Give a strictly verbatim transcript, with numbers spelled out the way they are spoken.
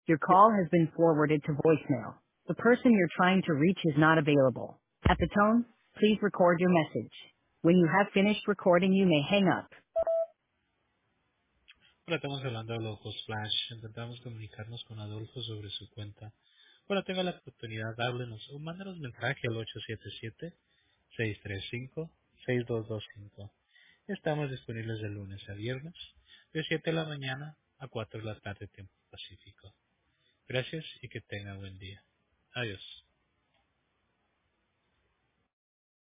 Your call has been forwarded to voicemail. The person you're trying to reach is not available. At the tone, please record your message. When you have finished recording, you may hang up. Hola, estamos hablando de Loco Splash. Intentamos comunicarnos con Adolfo sobre su cuenta. Bueno, tenga la oportunidad, háblenos o mándenos mensaje al ocho siete siete, seis tres cinco, seis dos dos cinco. Estamos disponibles de lunes a viernes, de siete de la mañana a cuatro de la tarde, tiempo pacífico. Gracias y que tenga buen día. Adiós.